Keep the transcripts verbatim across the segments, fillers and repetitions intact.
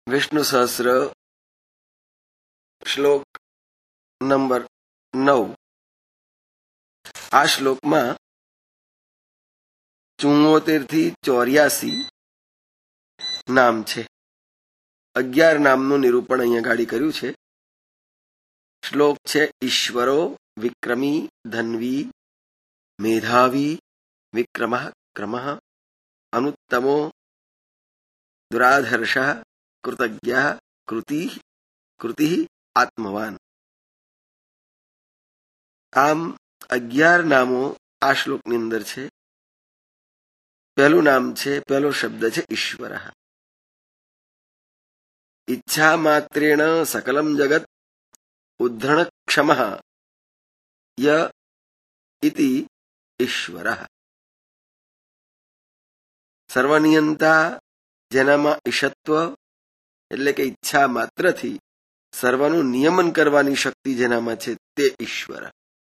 વિષ્ણુ સહસ્ર શ્લોક નંબર નવ. આ શ્લોકમાં ચુમ્મોતેર થી ચોર્યાસી નામ છે. અગિયાર નામનું નિરૂપણ અહીંયા ગાડી કર્યું છે. શ્લોક છે ઈશ્વરો વિક્રમી ધન્વી મેધાવી વિક્રમઃ ક્રમઃ અનુત્તમો દુરાધર્ષ કૃતજ્ઞ કૃતિ કૃતિ આત્મવાન. આમ અગિયાર નામો આ શ્લોકની અંદર છે. પહેલું નામ છે, પહેલો શબ્દ છે ઈશ્વર. ઈચ્છા માત્રેણ સકલમ જગત ઉદ્ધરણક્ષમ ય ઇતિ ઈશ્વર. સર્વનિયંતા, જેનામાં ઈશત્વ એટલે કે ઈચ્છા માત્રથી સર્વનું નિયમન કરવાની શક્તિ જેનામાં છે તે ઈશ્વર.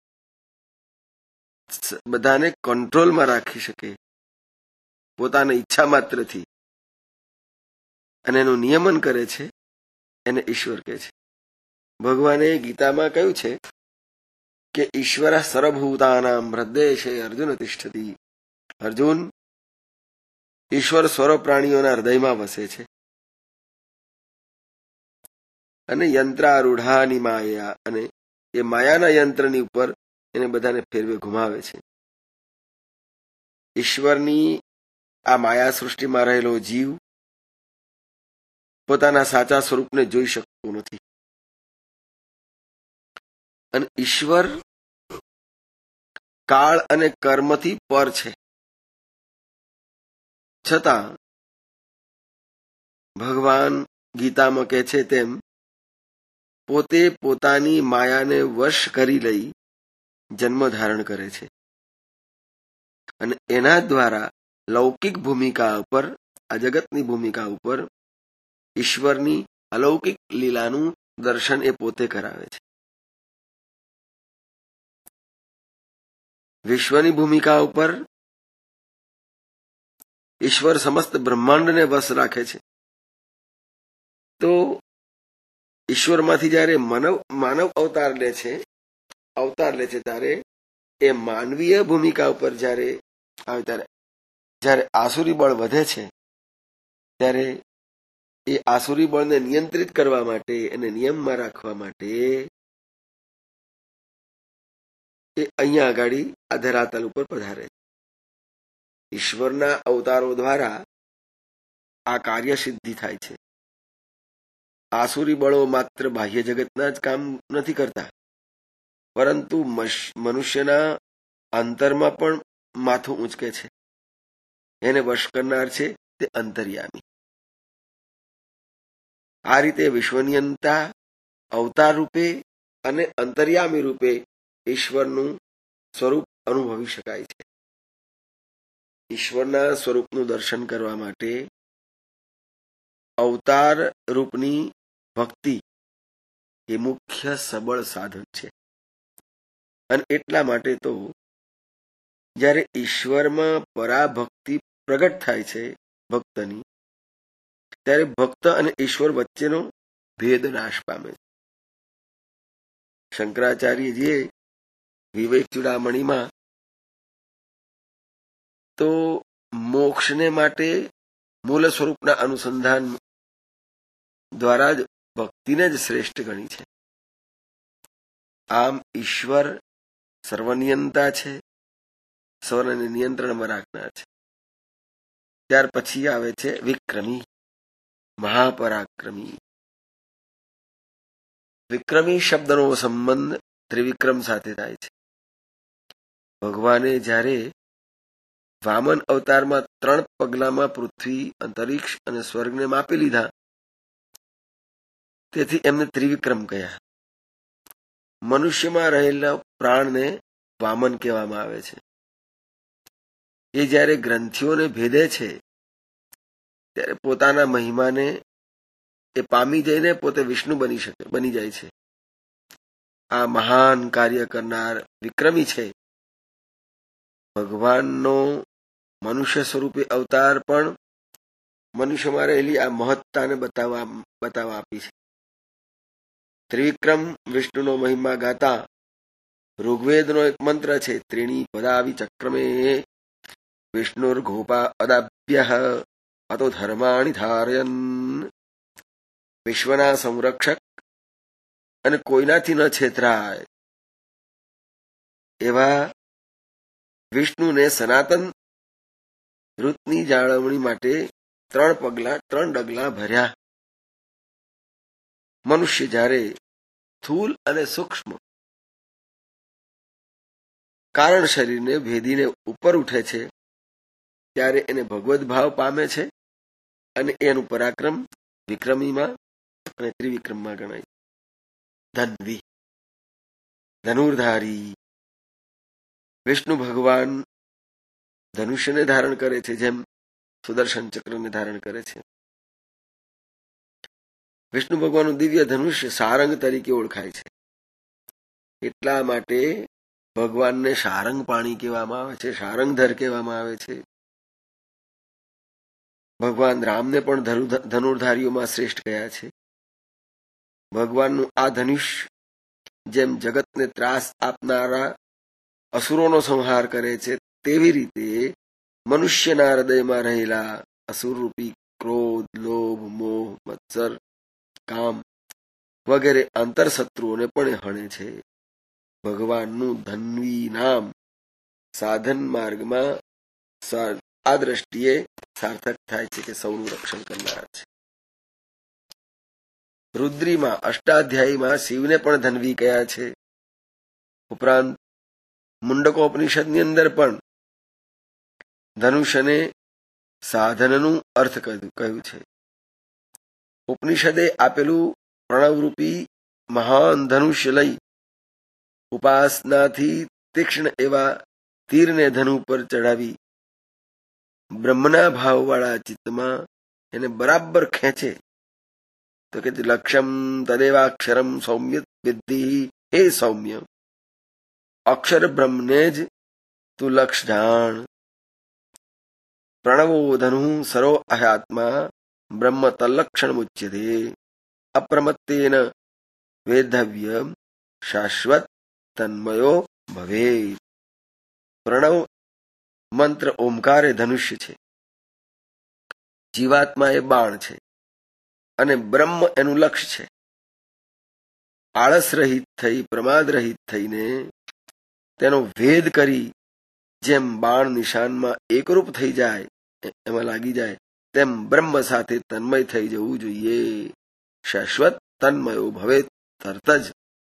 બધાને કંટ્રોલમાં રાખી શકે પોતાની ઈચ્છા માત્રથી અને એનું નિયમન કરે છે એને ઈશ્વર કહે છે. ભગવાને ગીતામાં કહ્યું છે કે ઈશ્વર સર્વભૂતાનામ હૃદય અર્જુન તિષ્ઠતિ. અર્જુન, ઈશ્વર સર્વ પ્રાણીઓના હૃદયમાં વસે છે અને યંત્રારૂઢાની માયા, અને એ માયાના યંત્રની ઉપર એને બધાને ફેરવે ઘુમાવે છે. ઈશ્વરની આ માયા સૃષ્ટિમાં રહેલો જીવ પોતાના સાચા સ્વરૂપને જોઈ શકતો નથી. અને ઈશ્વર કાળ અને કર્મથી પર છે. છતાં ભગવાન ગીતામાં કહે છે તેમ પોતે પોતાની માયાને વશ કરી લઈ જન્મ ધારણ કરે છે અને એના દ્વારા લૌકિક ભૂમિકા ઉપર, આ જગતની ભૂમિકા ઉપર ઈશ્વરની અલૌકિક લીલાનું દર્શન એ પોતે કરાવે છે. વિશ્વની ભૂમિકા ઉપર ઈશ્વર સમસ્ત બ્રહ્માંડને વશ રાખે છે. તો ઈશ્વરમાંથી જયારે માનવ માનવ અવતાર લે છે અવતાર લે છે ત્યારે એ માનવીય ભૂમિકા ઉપર જયારે આવે ત્યારે જયારે આસુરી બળ વધે છે ત્યારે એ આસુરી બળને નિયંત્રિત કરવા માટે, એને નિયમમાં રાખવા માટે એ અહીંયા આગળ આ ધરાતલ ઉપર પધારે છે. ઈશ્વરના અવતારો દ્વારા આ કાર્ય સિદ્ધિ થાય છે. આસુરી બળો માત્ર બાહ્ય જગતના જ કામ નથી કરતા, પરંતુ મનુષ્યના અંતરમાં પણ માથું ઊંચકે છે. એને વશ કરનાર છે તે અંતર્યામી. આ રીતે વિશ્વનિયંતા અવતાર રૂપે અને અંતર્યામી રૂપે ઈશ્વરનું સ્વરૂપ અનુભવી શકાય છે. ઈશ્વરના સ્વરૂપનું દર્શન કરવા માટે અવતાર રૂપની ભક્તિ એ મુખ્ય સબળ સાધન છે. અને એટલા માટે તો જ્યારે ઈશ્વરમાં પરાભક્તિ પ્રગટ થાય છે ભક્તની, ત્યારે ભક્ત અને ઈશ્વર વચ્ચેનો ભેદ નાશ પામે છે. શંકરાચાર્યજીએ વિવેક ચૂડામણીમાં તો મોક્ષને માટે મૂળ સ્વરૂપના અનુસંધાન દ્વારા જ ભક્તિને જ શ્રેષ્ઠ ગણી છે. આમ ઈશ્વર સર્વનિયંતા છે, સર્વને નિયંત્રણમાં રાખનાર છે. ત્યાર પછી આવે છે વિક્રમી, મહાપરાક્રમી. વિક્રમી શબ્દનો સંબંધ ત્રિવિક્રમ સાથે થાય છે. ભગવાને જ્યારે વામન અવતારમાં ત્રણ પગલામાં પૃથ્વી, અંતરિક્ષ અને સ્વર્ગને માપી લીધા, તેથી એમને ત્રિવિક્રમ કહ્યા. મનુષ્યમાં રહેલા પ્રાણને વામન કહેવામાં આવે છે. એ જ્યારે ગ્રંથિઓને ભેદે છે ત્યારે પોતાના મહિમાને એ પામી જઈને પોતે વિષ્ણુ બની શકે બની જાય છે. આ મહાન કાર્ય કરનાર વિક્રમી છે. ભગવાનનો મનુષ્ય સ્વરૂપે અવતાર પણ મનુષ્યમાં રહેલી આ મહત્તાને બતાવવા બતાવવા આપી છે. ત્રિવિક્રમ વિષ્ણુનો મહિમા ગાતા ઋગ્વેદનો એક મંત્ર છે, ત્રીણી પદાવિ ચક્રમે વિષ્ણુર્ગોપા અદાભ્ય અતો ધર્માણી ધારયન. વિશ્વના સંરક્ષક અને કોઈનાથી ન છેતરાય એવા વિષ્ણુને સનાતન ઋતની જાળવણી માટે ત્રણ પગલા ત્રણ ડગલા ભર્યા. મનુષ્ય જ્યારે સ્થૂલ અને સૂક્ષ્મ કારણ શરીરને ભેદીને ઉપર ઉઠે છે ત્યારે એને ભગવદ ભાવ પામે છે અને એનું પરાક્રમ વિક્રમીમાં અને ત્રિવિક્રમમાં ગણાય. ધન્વી ધનુર્ધારી વિષ્ણુ ભગવાન ધનુષ્યને ધારણ કરે છે, જેમ સુદર્શન ચક્રને ધારણ કરે છે. વિષ્ણુ ભગવાનનું દિવ્ય ધનુષ્ય સારંગ તરીકે ઓળખાય છે. એટલા માટે ભગવાનને સારંગ પાણી કહેવામાં આવે છે, સારંગધર કહેવામાં આવે છે. ભગવાન રામને પણ ધનુર્ધારીઓમાં શ્રેષ્ઠ કયા છે. ભગવાનનું આ ધનુષ જેમ જગતને ત્રાસ આપનારા અસુરોનો સંહાર કરે છે, તેવી રીતે મનુષ્યના હૃદયમાં રહેલા અસુરરૂપી ક્રોધ, લોભ, મોહ, મત્સર, કામ વગેરે આંતરશત્રુઓને પણ હણે છે. ભગવાનનું ધન્વી નામ સાધન માર્ગમાં આ દ્રષ્ટિએ સાર્થક થાય છે કે સૌનું રક્ષણ કરનાર છે. રુદ્રીમાં અષ્ટાધ્યાયીમાં શિવને પણ ધન્વી કયા છે. ઉપરાંત મુંડકોપનિષદની અંદર પણ ધનુષને સાધનનું અર્થ કહ્યું છે. ઉપનિષદે આપેલું પ્રણવરૂપી મહાન ધનુષ્ય લઈ ઉપાસનાથી તીક્ષ્ણ એવા તીરને ધનુ પર ચડાવી બ્રહ્મના ભાવવાળા ચિત્તમાં એને બરાબર ખેંચે તો કે લક્ષ્યમ તદેવાક્ષરમ સૌમ્ય વિદ્ધિ. હે સૌમ્ય, અક્ષર બ્રહ્મને જ તું લક્ષ જાણ. પ્રણવો ધનુ સરો અહ્યાત્મા બ્રહ્મ તલ્લક્ષણ મુચ્યતે. અપ્રમત્તેન વેદવ્ય શાશ્વત તન્મયો ભવેત. પ્રણવ મંત્ર ઓમકાર એ ધનુષ્ય છે, જીવાત્મા એ બાણ છે અને બ્રહ્મ એનું લક્ષ્ય છે. આળસ રહિત થઈ, પ્રમાદ રહિત થઈને તેનો ભેદ કરી જેમ બાણ નિશાનમાં એકરૂપ થઈ જાય, એમાં લાગી જાય, તેમ બ્રહ્મ સાથે તન્મય થઈ જવું જોઈએ. શાશ્વત તન્મયો ભવે. તરત જ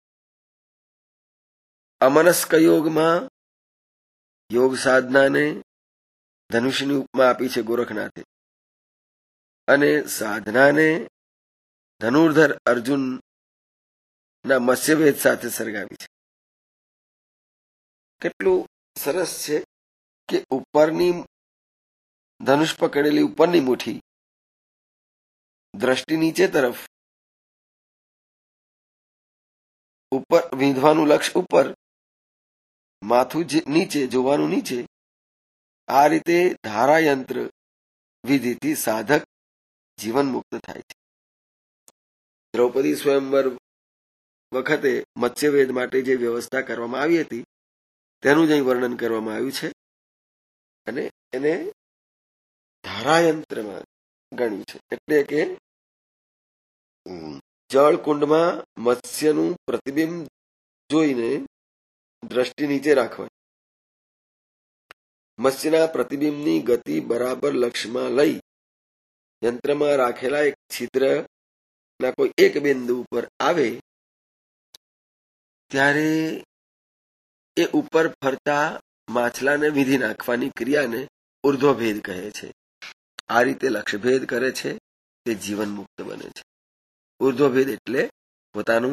અમનસ્ક યોગમાં યોગ સાધનાને ધનુષની ઉપમા આપી છે ગોરખનાથે, અને સાધનાને ધનુર્ધર અર્જુનના મત્સ્યભેદ સાથે સર્ગાવી છે. કેટલું સરસ છે કે ઉપરની ધનુષ પકડેલી ઉપરની મુઠ્ઠી દ્રષ્ટિ નીચે તરફ, ઉપર વિંધવાનું લક્ષ્ય ઉપર, માથું નીચે, જોવાનું નીચે. આ રીતે ધારાયંત્ર વિધિથી સાધક જીવન મુક્ત થાય છે. દ્રૌપદી સ્વયંવર વખતે મત્સ્યવેદ માટે જે વ્યવસ્થા કરવામાં આવી હતી તેનું જ અહીં વર્ણન કરવામાં આવ્યું છે અને એને ધારાયંત્રમાં ગણ્યું છે. એટલે કે જળકુંડમાં મત્સ્યનું પ્રતિબિંબ જોઈને દ્રષ્ટિ નીચે રાખવાની, મત્સ્યના પ્રતિબિંબની ગતિ બરાબર લક્ષ્યમાં લઈ યંત્રમાં રાખેલા એક છિદ્રના કોઈ એક બિંદુ ઉપર આવે ત્યારે એ ઉપર ફરતા માછલાને વિધી નાખવાની ક્રિયાને ઉર્ધ્વભેદ કહે છે. આ રીતે લક્ષ્યભેદ કરે છે તે જીવન મુક્ત બને છે. ઉર્ધ્વભેદ એટલે પોતાનું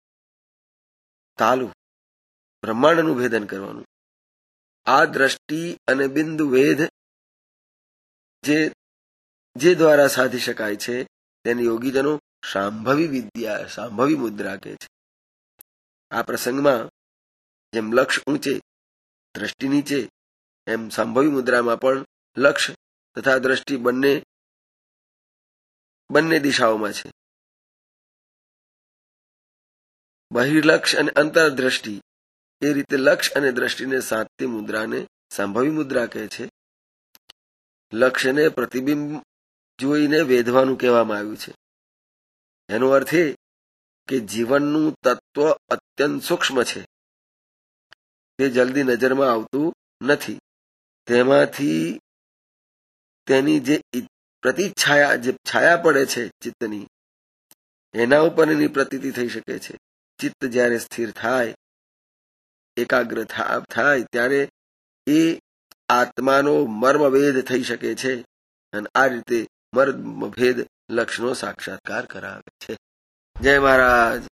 તાલું બ્રહ્માંડનું ભેદન કરવાનું. આ દ્રષ્ટિ અને બિંદુ ભેદ જે જે દ્વારા સાધી શકાય છે તેને યોગીજનો સાંભવી વિદ્યા, સાંભવી મુદ્રા કહે છે. આ પ્રસંગમાં જેમ લક્ષ્ય ઊંચે દ્રષ્ટિ નીચે, એમ સાંભવી મુદ્રામાં પણ લક્ષ્ય તથા દ્રષ્ટિ બંને બંને દિશાઓમાં છે. બહિર્લક્ષ અને અંતરદ્રષ્ટિ એ રીતે લક્ષ અને દ્રષ્ટિને સાધતી મુદ્રાને સંભવી મુદ્રા કહે છે. લક્ષ્યને પ્રતિબિંબ જોઈને વેધવાનું કહેવામાં આવ્યું છે. એનો અર્થ એ કે જીવનનું તત્વ અત્યંત સૂક્ષ્મ છે. તે જલ્દી નજરમાં આવતું નથી. તેમાંથી તેની જે પ્રતિછાયા જે છાયા પડે છે ચિત્તની, એના ઉપર એની પ્રતીતિ થઈ શકે છે. ચિત્ત જ્યારે સ્થિર થાય, એકાગ્ર થાય, ત્યારે એ આત્માનો મર્મભેદ થઈ શકે છે અને આ રીતે મર્મભેદ લક્ષનો સાક્ષાત્કાર કરાવે છે. જય મહારાજ.